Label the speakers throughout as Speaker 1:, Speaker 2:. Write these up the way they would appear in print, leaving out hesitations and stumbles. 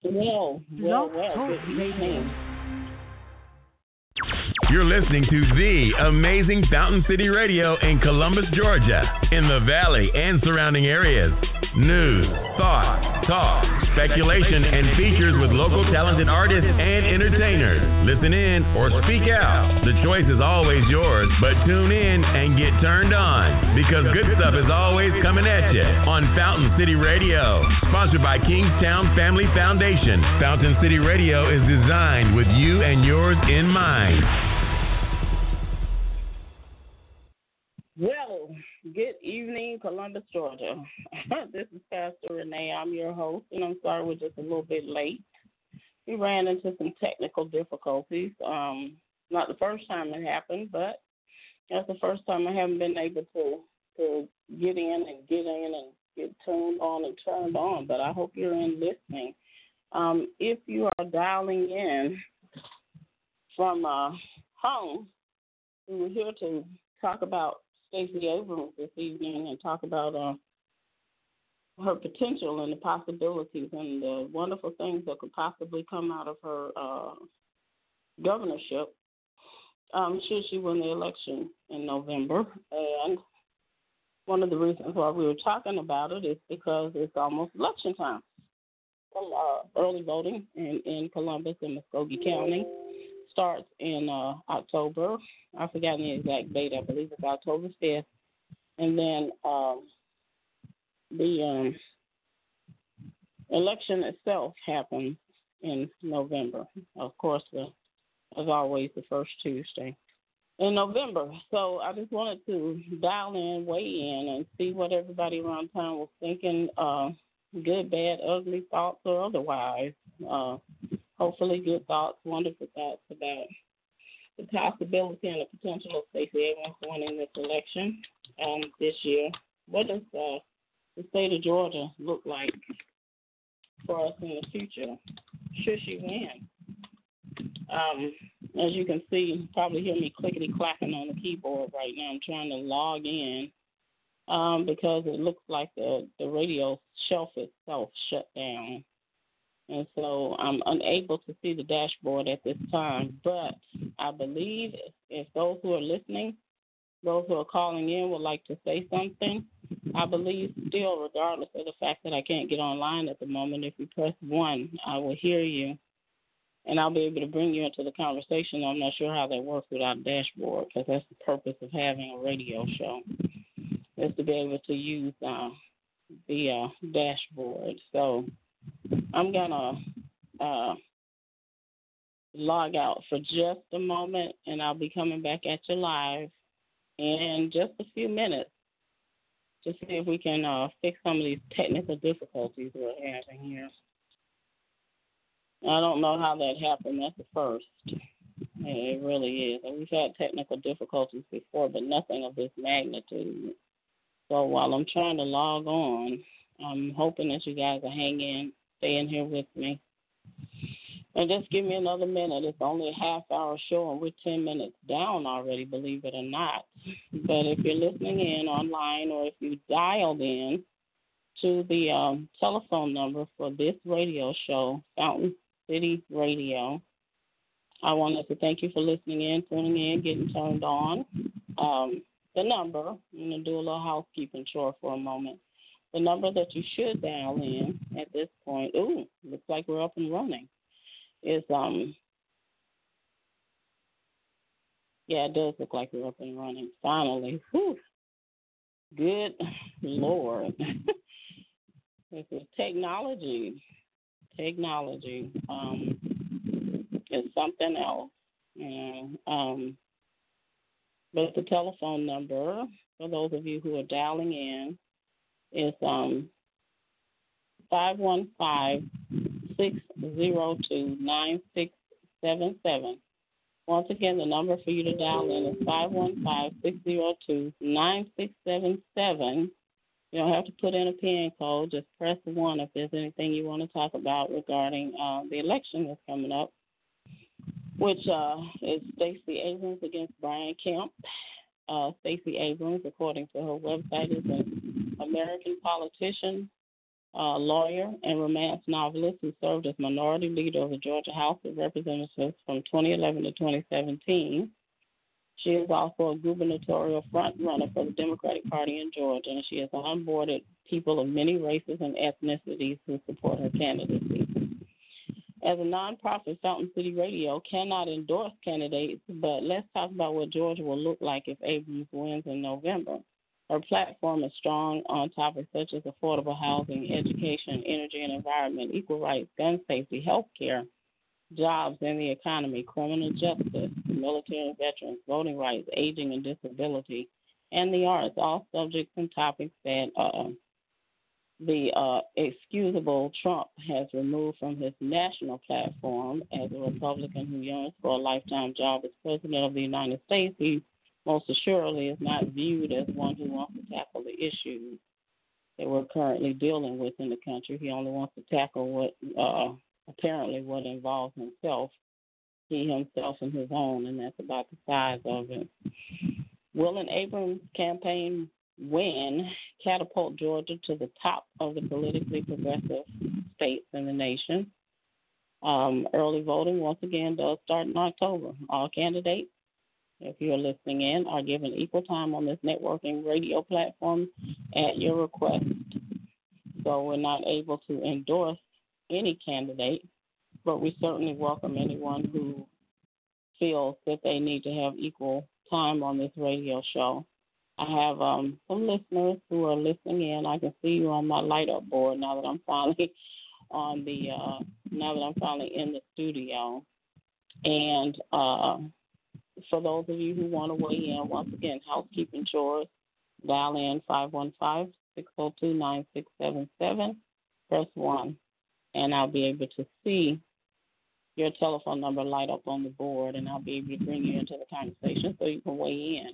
Speaker 1: Blog Talk
Speaker 2: Good
Speaker 1: Radio.
Speaker 2: evening. You're listening to the amazing Fountain City Radio in Columbus, Georgia, in the Valley and surrounding areas. News, thought, talk, speculation, and features with local talented artists and entertainers. Listen in or speak out. The choice is always yours, but tune in and get turned on, because good stuff is always coming at you on Fountain City Radio. Sponsored by Kingstown Family Foundation. Fountain City Radio is designed with you and yours in mind.
Speaker 3: Well, good evening, Columbus, Georgia. This is Pastor Renee. I'm your host, and I'm sorry we're just a little bit late. We ran into some technical difficulties. Not the first time it happened, but that's the first time I haven't been able to get in and get turned on and turned on. But I hope you're in listening. If you are dialing in from home, we were here to talk about Stacey Abrams this evening and talk about her potential and the possibilities and the wonderful things that could possibly come out of her governorship should she win the election in November. And one of the reasons why we were talking about it is because it's almost election time. Early voting in Columbus and Muskogee County starts in October. I've forgotten the exact date. I believe it's October 5th. And then the election itself happens in November. Of course, as always, the first Tuesday in November. So I just wanted to dial in, weigh in, and see what everybody around town was thinking, good, bad, ugly thoughts or otherwise. Hopefully good thoughts, wonderful thoughts about the possibility and the potential of Stacey Abrams winning this election this year. What does the state of Georgia look like for us in the future? Should she win? As you can see, you probably hear me clickety-clacking on the keyboard right now. I'm trying to log in because it looks like the radio shelf itself shut down. And so I'm unable to see the dashboard at this time. But I believe if those who are listening, those who are calling in would like to say something, I believe still, regardless of the fact that I can't get online at the moment, if you press 1, I will hear you. And I'll be able to bring you into the conversation. I'm not sure how that works without a dashboard, because that's the purpose of having a radio show, is to be able to use the dashboard. So I'm going to log out for just a moment, and I'll be coming back at you live in just a few minutes to see if we can fix some of these technical difficulties we're having here. I don't know how that happened. That's the first. It really is. And we've had technical difficulties before, but nothing of this magnitude. So while I'm trying to log on, I'm hoping that you guys will hang in, stay in here with me. And just give me another minute. It's only a half-hour show, and we're 10 minutes down already, believe it or not. But if you're listening in online, or if you dialed in to the telephone number for this radio show, Fountain City Radio, I wanted to thank you for listening in, tuning in, getting turned on. The number, I'm going to do a little housekeeping chore for a moment. The number that you should dial in at this point, looks like we're up and running, is, it does look like we're up and running, finally. Whew. Good Lord. This is technology. Technology is something else. But the telephone number, for those of you who are dialing in, is 515-602-9677. Once again, the number for you to dial in is 515-602-9677. You don't have to put in a PIN code. Just press 1 if there's anything you want to talk about regarding the election that's coming up, which is Stacey Abrams against Brian Kemp. Stacey Abrams, according to her website, is an American politician lawyer and romance novelist who served as minority leader of the Georgia House of Representatives from 2011 to 2017. She is also a gubernatorial frontrunner for the Democratic Party in Georgia, and she has onboarded people of many races and ethnicities who support her candidacy. As a nonprofit, Fountain City Radio cannot endorse candidates, but let's talk about what Georgia will look like if Abrams wins in November. Her platform is strong on topics such as affordable housing, education, energy and environment, equal rights, gun safety, health care, jobs and the economy, criminal justice, military and veterans, voting rights, aging and disability, and the arts, all subjects and topics that the excusable Trump has removed from his national platform. As a Republican who yearns for a lifetime job as President of the United States, he most assuredly is not viewed as one who wants to tackle the issues that we're currently dealing with in the country. He only wants to tackle what involves himself, he himself and his own, and that's about the size of it. Will an Abrams campaign win catapult Georgia to the top of the politically progressive states in the nation? Early voting, once again, does start in October. All candidates, if you're listening in, are given equal time on this networking radio platform at your request. So we're not able to endorse any candidate, but we certainly welcome anyone who feels that they need to have equal time on this radio show. I have some listeners who are listening in. I can see you on my light up board now that I'm finally in the studio. And for those of you who want to weigh in, once again, housekeeping chores, dial in 515-602-9677, press 1, and I'll be able to see your telephone number light up on the board, and I'll be able to bring you into the conversation so you can weigh in.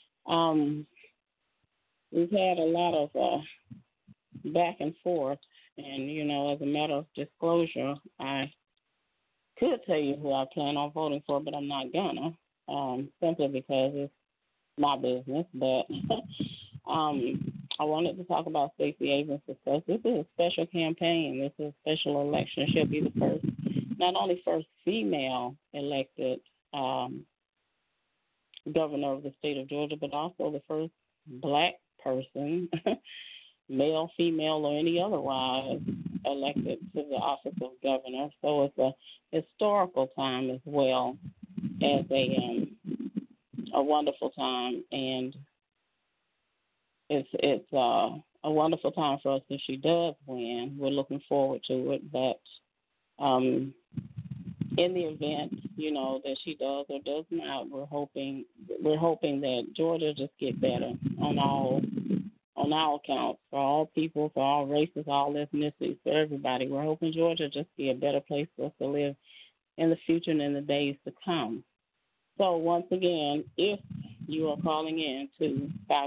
Speaker 3: We've had a lot of back and forth, and, as a matter of disclosure, I could tell you who I plan on voting for, but I'm not gonna, simply because it's my business. But I wanted to talk about Stacey Abrams because this is a special campaign. This is a special election. She'll be the first, not only first female elected governor of the state of Georgia, but also the first black person, male, female, or any otherwise, elected to the office of governor. So it's a historical time as well as a wonderful time, and it's a wonderful time for us if she does win. We're looking forward to it, but in the event, that she does or does not, we're hoping that Georgia just get better on all accounts, for all people, for all races, all ethnicities, for everybody. We're hoping Georgia just be a better place for us to live in the future and in the days to come. So once again, if you are calling in to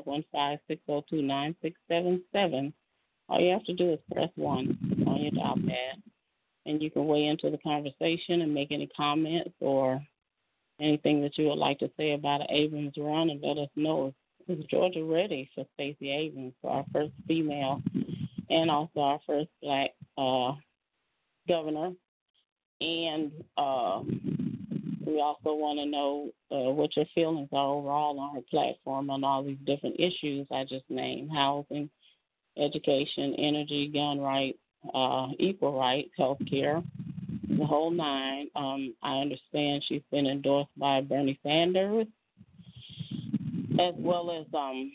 Speaker 3: 515-602-9677, all you have to do is press 1 on your dial pad, and you can weigh into the conversation and make any comments or anything that you would like to say about an Abrams run, and let us know, is Georgia ready for Stacey Abrams, for our first female and also our first black governor. And we also want to know what your feelings are overall on her platform on all these different issues I just named: housing, education, energy, gun rights, equal rights, health care, the whole nine. I understand she's been endorsed by Bernie Sanders, as well as,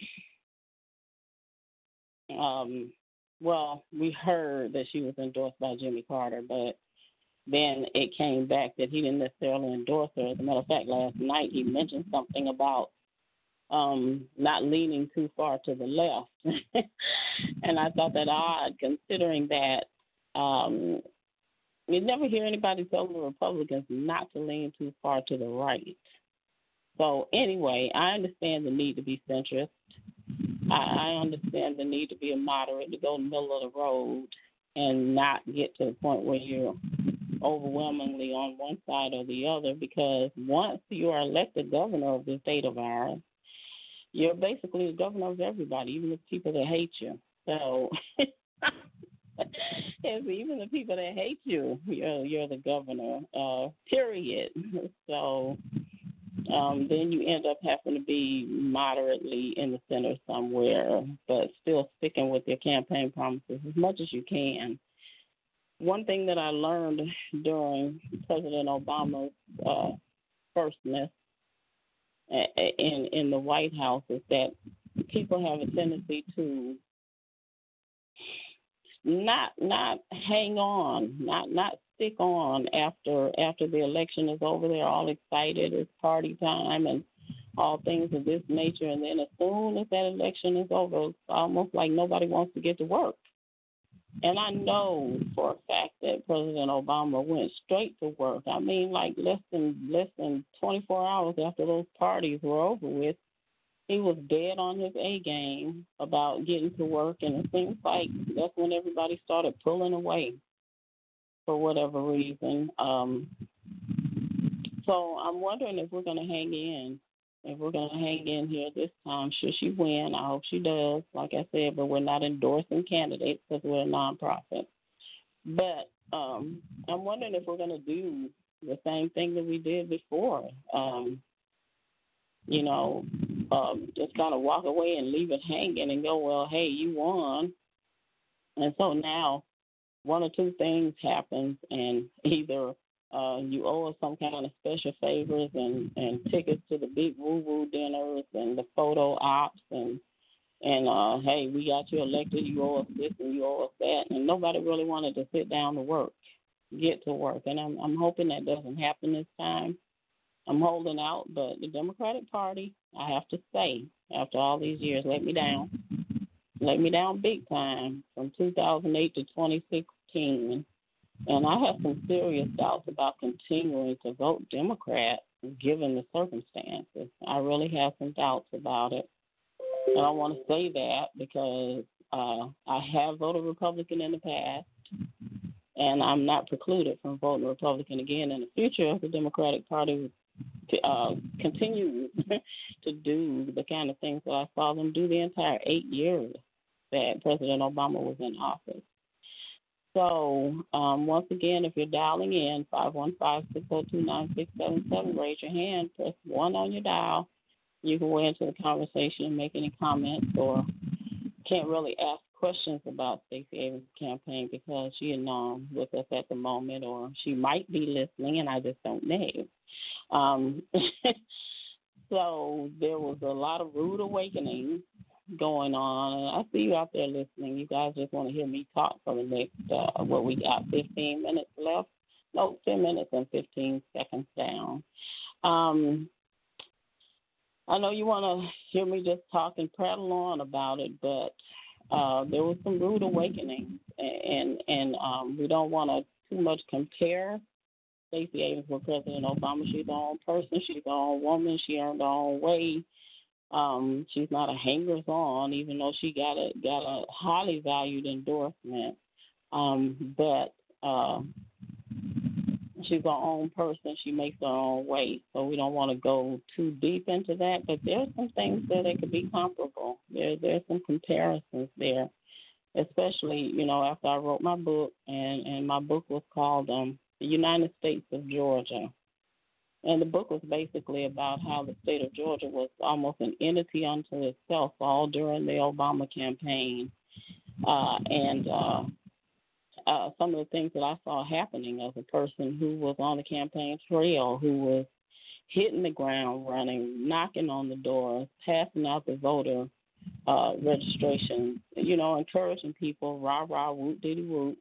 Speaker 3: we heard that she was endorsed by Jimmy Carter, but then it came back that he didn't necessarily endorse her. As a matter of fact, last night he mentioned something about not leaning too far to the left. And I thought that odd, considering that you never hear anybody tell the Republicans not to lean too far to the right. So anyway, I understand the need to be centrist. I understand the need to be a moderate, to go in the middle of the road and not get to the point where you're overwhelmingly on one side or the other, because once you are elected governor of this state of ours, you're basically the governor of everybody, even the people that hate you. So It's even the people that hate you, you're the governor, period. So then you end up having to be moderately in the center somewhere, but still sticking with your campaign promises as much as you can. One thing that I learned during President Obama's firstness in the White House is that people have a tendency to not hang on, not stick on after the election is over. They're all excited, it's party time and all things of this nature, and then as soon as that election is over, it's almost like nobody wants to get to work. And I know for a fact that President Obama went straight to work. I mean, like less than 24 hours after those parties were over with, he was dead on his A game about getting to work, and it seems like that's when everybody started pulling away for whatever reason. So I'm wondering if we're going to hang in. If we're going to hang in here this time, should she win, I hope she does, like I said, but we're not endorsing candidates because we're a nonprofit. But I'm wondering if we're going to do the same thing that we did before, just kind of walk away and leave it hanging and go, well, hey, you won. And so now one or two things happens, and either you owe us some kind of special favors and tickets to the big woo-woo dinners and the photo ops and hey, we got you elected, you owe us this and you owe us that. And nobody really wanted to sit down to work, get to work. And I'm hoping that doesn't happen this time. I'm holding out, but the Democratic Party, I have to say, after all these years, let me down. Let me down big time from 2008 to 2016. And I have some serious doubts about continuing to vote Democrat given the circumstances. I really have some doubts about it. And I want to say that because I have voted Republican in the past, and I'm not precluded from voting Republican again in the future if the Democratic Party continues to do the kind of things that I saw them do the entire 8 years that President Obama was in office. So, once again, if you're dialing in, 515-602-9677, raise your hand, press 1 on your dial. You can weigh into the conversation and make any comments, or can't really ask questions about Stacey Abrams' campaign because she is not with us at the moment, or she might be listening, and I just don't know. So there was a lot of rude awakening going on, and I see you out there listening. You guys just want to hear me talk for the next, we got 15 minutes left? No, 10 minutes and 15 seconds down. I know you want to hear me just talk and prattle on about it, but there was some rude awakening, and we don't want to too much compare Stacey Abrams with President Obama. She's her own person. She's her own woman. She earned her own way. She's not a hangers-on, even though she got a highly valued endorsement. But she's her own person. She makes her own way. So we don't want to go too deep into that. But there's some things there that could be comparable. There's some comparisons there, especially, after I wrote my book, and my book was called The United States of Georgia. And the book was basically about how the state of Georgia was almost an entity unto itself all during the Obama campaign. And some of the things that I saw happening as a person who was on the campaign trail, who was hitting the ground running, knocking on the doors, passing out the voter registration, encouraging people, rah, rah, whoop, diddy, whoop.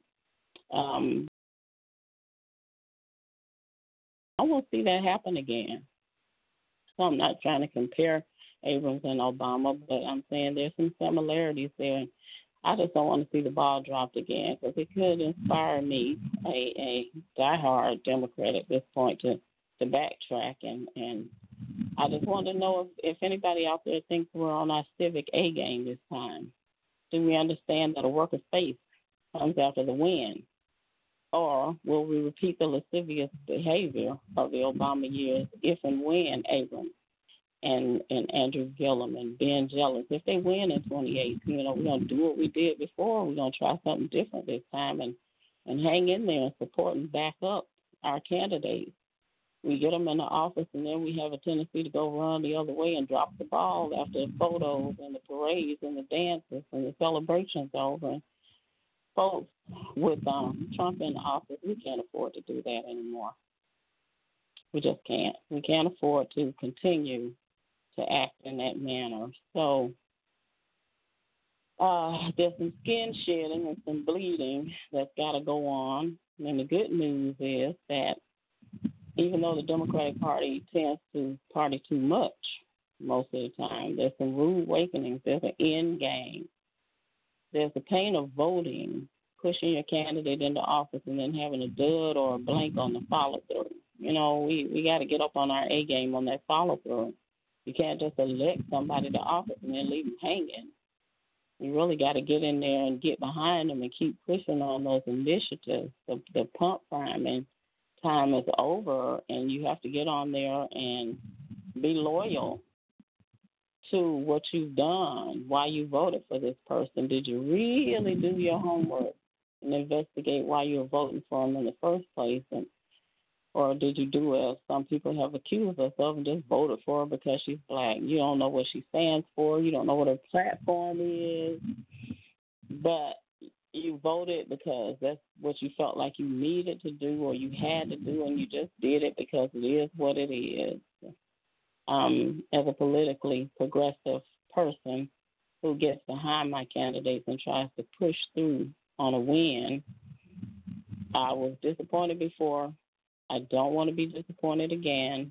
Speaker 3: I won't see that happen again. So I'm not trying to compare Abrams and Obama, but I'm saying there's some similarities there. I just don't want to see the ball dropped again because it could inspire me, a diehard Democrat at this point, to backtrack. And I just want to know if anybody out there thinks we're on our civic A game this time. Do we understand that a work of faith comes after the win? Or will we repeat the lascivious behavior of the Obama years if and when Abrams and Andrew Gillum and Ben Jealous. If they win in 2018, we're going to do what we did before. We're going to try something different this time and hang in there and support and back up our candidates. We get them in the office, and then we have a tendency to go run the other way and drop the ball after the photos and the parades and the dances and the celebrations over. And folks, with Trump in the office, we can't afford to do that anymore. We just can't. We can't afford to continue to act in that manner. So there's some skin shedding and some bleeding that's got to go on. And the good news is that even though the Democratic Party tends to party too much most of the time, there's some rude awakenings. There's an end game. There's the pain of voting, pushing your candidate into office and then having a dud or a blank on the follow-through. We got to get up on our A game on that follow-through. You can't just elect somebody to office and then leave them hanging. You really got to get in there and get behind them and keep pushing on those initiatives. The pump priming time is over, and you have to get on there and be loyal to what you've done, why you voted for this person. Did you really do your homework and investigate why you were voting for them in the first place? Or did you do as some people have accused us of and just voted for her because she's black? You don't know what she stands for. You don't know what her platform is. But you voted because that's what you felt like you needed to do or you had to do, and you just did it because it is what it is. As a politically progressive person who gets behind my candidates and tries to push through on a win, I was disappointed before. I don't want to be disappointed again.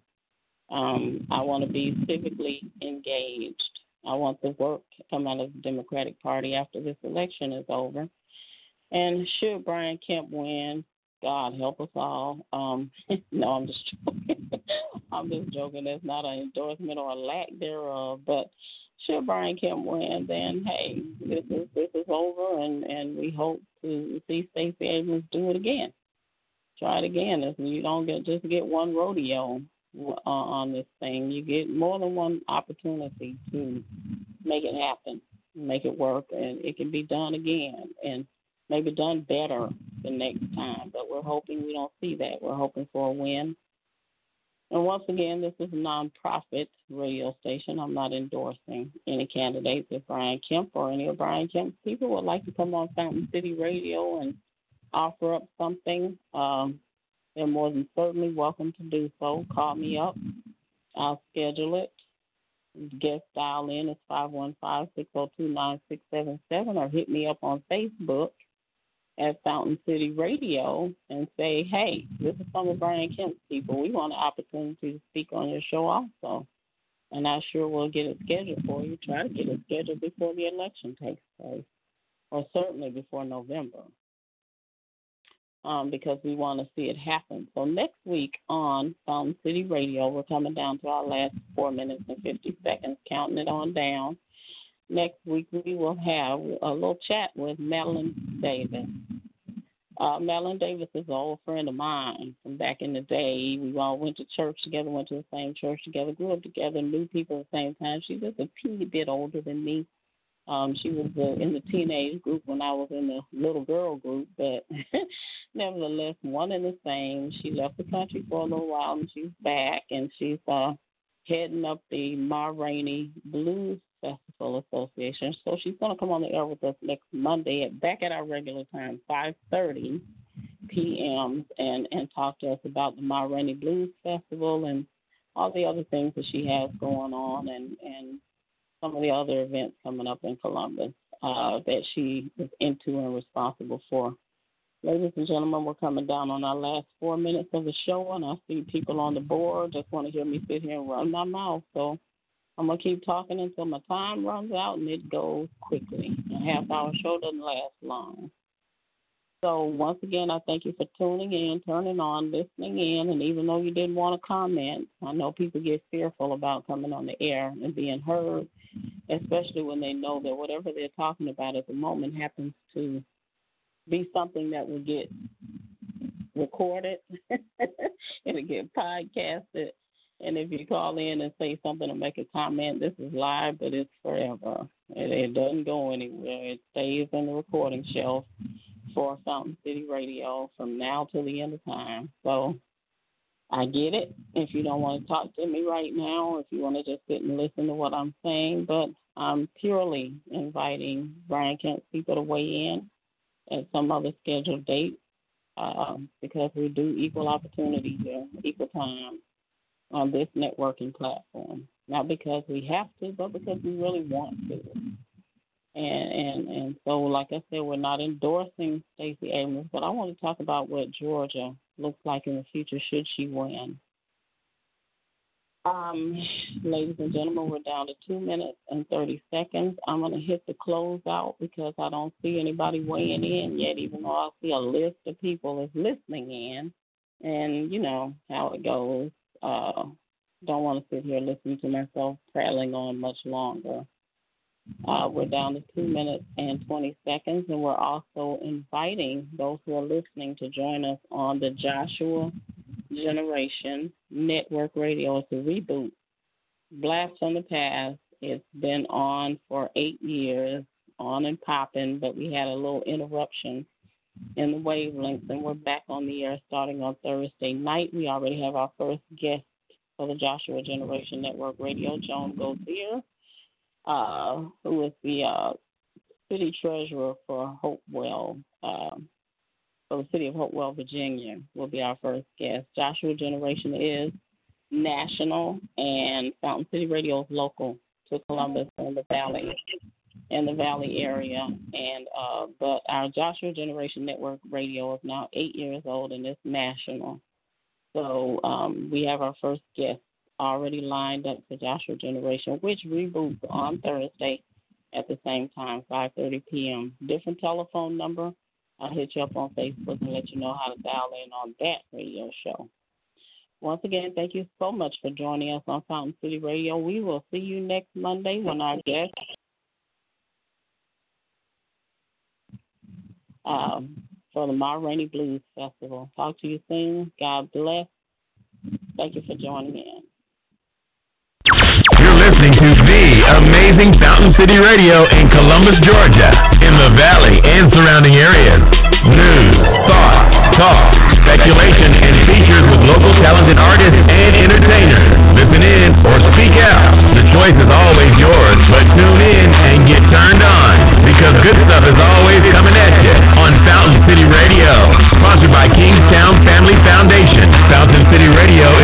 Speaker 3: I want to be civically engaged. I want the work to come out of the Democratic Party after this election is over. And should Brian Kemp win, God help us all. No, I'm just joking. I'm just joking. That's not an endorsement or a lack thereof. But should Brian Kemp win, then, hey, this is over, and we hope to see Stacey Abrams do it again. Try it again. You don't get one rodeo on this thing. You get more than one opportunity to make it happen, make it work, and it can be done again and maybe done better the next time. But we're hoping we don't see that. We're hoping for a win. And once again, this is a nonprofit radio station. I'm not endorsing any candidates. If Brian Kemp or any of Brian Kemp's people would like to come on Fountain City Radio and offer up something, they're more than certainly welcome to do so. Call me up. I'll schedule it. Guest dial in is 515-602-9677 or hit me up on Facebook at Fountain City Radio and say, hey, this is some of Brian Kemp's people. We want an opportunity to speak on your show also. And I sure will get it scheduled for you. Try to get it scheduled before the election takes place, or certainly before November. Because we want to see it happen. So next week on Fountain City Radio, we're coming down to our last 4 minutes and 50 seconds, counting it on down. Next week we will have a little chat with Madeline Davis. Madeline Davis is an old friend of mine from back in the day. We all went to church together, went to the same church together, grew up together, knew people at the same time. She was a teeny bit older than me. She was in the teenage group when I was in the little girl group, but nevertheless, one and the same. She left the country for a little while, and she's back, and she's heading up the Ma Rainey Blues Festival Association. So she's going to come on the air with us next Monday back at our regular time, 5:30 p.m., and talk to us about the Ma Rainey Blues Festival and all the other things that she has going on and some of the other events coming up in Columbus that she is into and responsible for. Ladies and gentlemen, we're coming down on our last 4 minutes of the show, and I see people on the board just want to hear me sit here and run my mouth. So I'm going to keep talking until my time runs out, and it goes quickly. A half-hour show doesn't last long. So once again, I thank you for tuning in, turning on, listening in, and even though you didn't want to comment, I know people get fearful about coming on the air and being heard, especially when they know that whatever they're talking about at the moment happens to be something that will get recorded, it'll get podcasted, And if you call in and say something or make a comment, this is live, but it's forever. It doesn't go anywhere. It stays in the recording shelf for Fountain City Radio from now till the end of time. So I get it if you don't want to talk to me right now, if you want to just sit and listen to what I'm saying, but I'm purely inviting Brian Kent's people to weigh in at some other scheduled date because we do equal opportunity here, equal time on this networking platform. Not because we have to, but because we really want to. And so, like I said, we're not endorsing Stacey Abrams, but I want to talk about what Georgia looks like in the future should she win. Ladies and gentlemen, we're down to 2 minutes and 30 seconds. I'm going to hit the close out because I don't see anybody weighing in yet, even though I see a list of people is listening in. And you know how it goes. Don't want to sit here listening to myself prattling on much longer. We're down to 2 minutes and 20 seconds, and we're also inviting those who are listening to join us on the Joshua Generation Network Radio. It's a reboot. Blast from the Past. It's been on for 8 years, on and popping, but we had a little interruption in the wavelengths, and we're back on the air starting on Thursday night. We already have our first guest for the Joshua Generation Network Radio, Joan Gauthier, who is the city treasurer for Hopewell, for the city of Hopewell, Virginia, will be our first guest. Joshua Generation is national, and Fountain City Radio is local to Columbus and the Valley area. And but our Joshua Generation Network Radio is now 8 years old, and it's national. So we have our first guest already lined up for Joshua Generation, which reboots on Thursday at the same time, 5:30 p.m. Different telephone number. I'll hit you up on Facebook and let you know how to dial in on that radio show. Once again, thank you so much for joining us on Fountain City Radio. We will see you next Monday when our guest for the Ma Rainey Blues Festival. Talk to you soon. God bless. Thank you for joining in.
Speaker 2: You're listening to the amazing Fountain City Radio in Columbus, Georgia, in the Valley and surrounding areas. News, thought, talk, speculation, and features with local talented artists and entertainers. Listen in or speak out. The choice is always yours, but tune in and get turned on, because good stuff is always coming at you on Fountain City Radio. Sponsored by Kingstown Family Foundation. Fountain City Radio